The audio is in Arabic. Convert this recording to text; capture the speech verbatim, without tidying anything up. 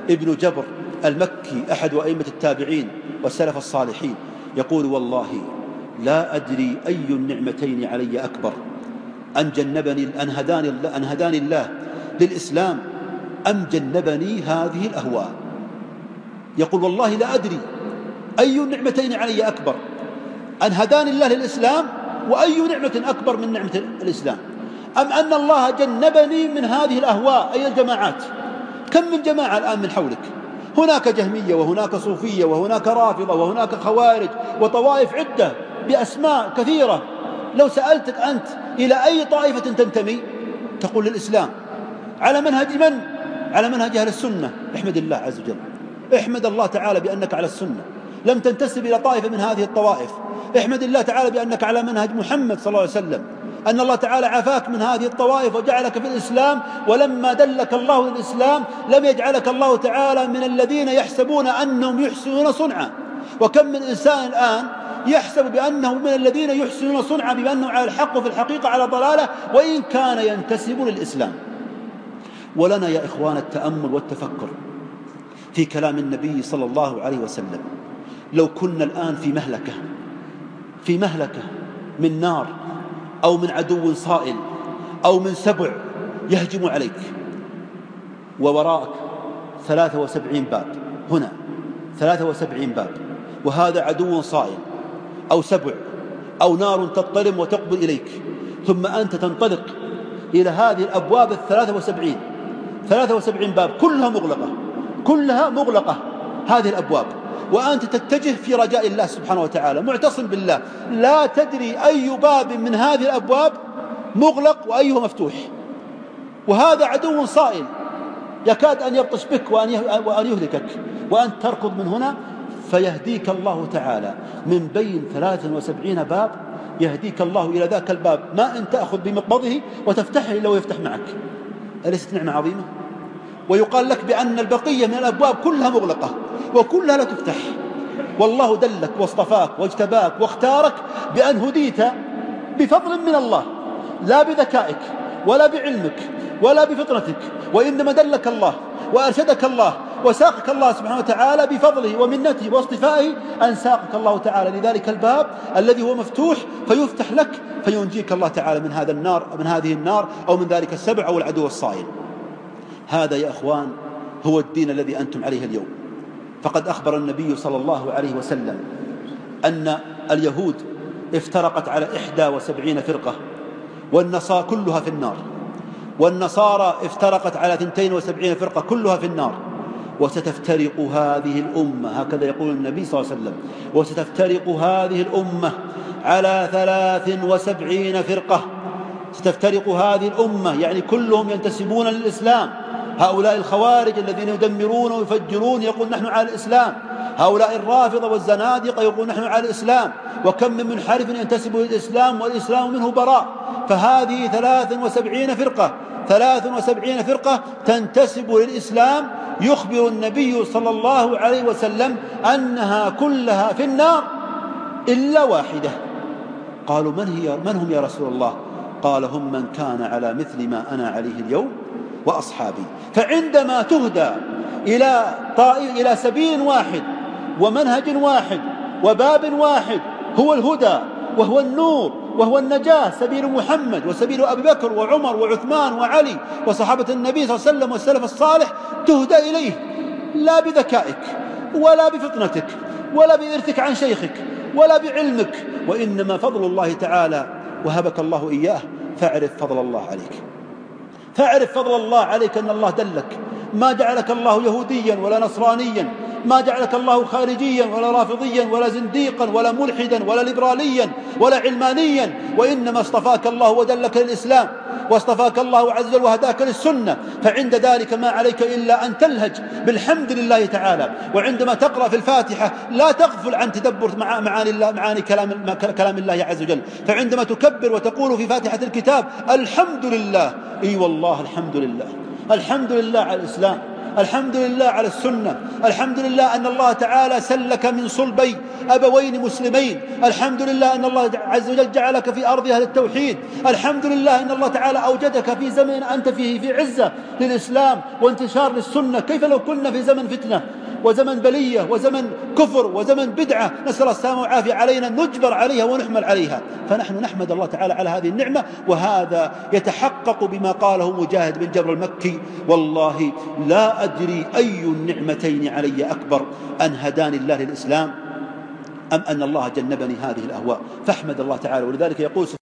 ابن جبر المكي أحد أئمة التابعين والسلف الصالحين يقول: والله لا أدري أي النعمتين علي أكبر، أن جنبني أن هداني, أن هداني الله للإسلام أم جنبني هذه الأهواء. يقول: والله لا أدري أي النعمتين علي أكبر، أن هداني الله للإسلام، وأي نعمة أكبر من نعمة الإسلام، أم أن الله جنبني من هذه الأهواء أي الجماعات. كم من جماعة الآن من حولك، هناك جهمية وهناك صوفية وهناك رافضة وهناك خوارج وطوائف عدة بأسماء كثيرة. لو سألتك أنت إلى أي طائفة تنتمي تقول للإسلام. على منهج من؟ على منهج أهل السنة. احمد الله عز وجل، احمد الله تعالى بأنك على السنة، لم تنتسب إلى طائفة من هذه الطوائف. احمد الله تعالى بأنك على منهج محمد صلى الله عليه وسلم، أن الله تعالى عافاك من هذه الطوائف وجعلك في الإسلام، ولما دلك الله للإسلام لم يجعلك الله تعالى من الذين يحسبون أنهم يحسنون صنعا. وكم من إنسان الآن يحسب بأنه من الذين يحسنون صنعا بأنه على الحق وفي الحقيقة على ضلالة، وإن كان ينتسب للإسلام. ولنا يا إخوان التأمل والتفكر في كلام النبي صلى الله عليه وسلم. لو كنا الآن في مهلكة في مهلكة من نار أو من عدو صائل أو من سبع يهجم عليك، ووراءك ثلاثة وسبعين باب، هنا ثلاثة وسبعين باب، وهذا عدو صائل أو سبع أو نار تضطرم وتقبل إليك، ثم أنت تنطلق إلى هذه الأبواب الثلاثة وسبعين ثلاثة وسبعين باب كلها مغلقة كلها مغلقة هذه الأبواب، وأنت تتجه في رجاء الله سبحانه وتعالى معتصم بالله، لا تدري أي باب من هذه الأبواب مغلق وأيه مفتوح، وهذا عدو صائل يكاد أن يبطش بك وأن يهلكك، وأنت تركض من هنا فيهديك الله تعالى من بين ثلاث وسبعين باب، يهديك الله إلى ذاك الباب ما أن تأخذ بمقبضه وتفتحه إلا ويفتح معك. أليست نعمة عظيمة؟ ويقال لك بأن البقية من الأبواب كلها مغلقة وكلها لا تفتح، والله دلك واصطفاك واجتباك واختارك بأن هديت بفضل من الله، لا بذكائك ولا بعلمك ولا بفطنتك، وإنما دلك الله وأرشدك الله وساقك الله سبحانه وتعالى بفضله ومنته واصطفائه، أن ساقك الله تعالى لذلك الباب الذي هو مفتوح فيفتح لك فينجيك الله تعالى من هذا النار من هذه النار أو من ذلك السبع أو العدو الصائل. هذا يا أخوان هو الدين الذي أنتم عليه اليوم. فقد أخبر النبي صلى الله عليه وسلم أن اليهود افترقت على إحدى وسبعين فرقة، والنصارى كلها في النار، والنصارى افترقت على اثنتين وسبعين فرقة كلها في النار، وستفترق هذه الأمة، هكذا يقول النبي صلى الله عليه وسلم، وستفترق هذه الأمة على ثلاث وسبعين فرقة. ستفترق هذه الأمة يعني كلهم ينتسبون للإسلام، هؤلاء الخوارج الذين يدمرون ويفجرون يقول نحن على الإسلام، هؤلاء الرافضة والزنادقة يقول نحن على الإسلام، وكم من منحرف ينتسب للإسلام والإسلام منه براء. فهذه ثلاث وسبعين فرقة ثلاث وسبعين فرقة تنتسب للإسلام، يخبر النبي صلى الله عليه وسلم أنها كلها في النار إلا واحدة. قالوا من هي من هم يا رسول الله؟ قال هم من كان على مثل ما أنا عليه اليوم وأصحابي. فعندما تهدى إلى طائف إلى سبيل واحد ومنهج واحد وباب واحد هو الهدى وهو النور وهو النجاة، سبيل محمد وسبيل أبي بكر وعمر وعثمان وعلي وصحابة النبي صلى الله عليه وسلم والسلف الصالح، تهدى إليه لا بذكائك ولا بفطنتك ولا بإرثك عن شيخك ولا بعلمك، وإنما فضل الله تعالى وهبك الله إياه. فاعرف فضل الله عليك، فاعرف فضل الله عليك أن الله دلك، ما جعلك الله يهوديا ولا نصرانيا، ما جعلك الله خارجيا ولا رافضيا ولا زنديقا ولا ملحدا ولا ليبراليا ولا علمانيا، وإنما اصطفاك الله ودلك للإسلام، واصطفاك الله عز وجل وهداك للسنة. فعند ذلك ما عليك إلا أن تلهج بالحمد لله تعالى، وعندما تقرأ في الفاتحة لا تغفل عن تدبر معاني الله معاني كلام كلام الله عز وجل. فعندما تكبر وتقول في فاتحة الكتاب الحمد لله، اي والله الحمد لله، الحمد لله على الإسلام، الحمد لله على السنة، الحمد لله أن الله تعالى سلك من صلبي أبوين مسلمين، الحمد لله أن الله عز وجل جعلك في أرض أهل التوحيد، الحمد لله أن الله تعالى أوجدك في زمن أنت فيه في عزة للإسلام وانتشار للسنة. كيف لو كنا في زمن فتنة وزمن بلية وزمن كفر وزمن بدعة، نسأل الله السلامة والعافية، علينا نجبر عليها ونحمل عليها. فنحن نحمد الله تعالى على هذه النعمة، وهذا يتحقق بما قاله مجاهد بن جبر المكي: والله لا أدري أي النعمتين علي أكبر، أن هداني الله للإسلام أم أن الله جنبني هذه الأهواء. فاحمد الله تعالى. ولذلك يقول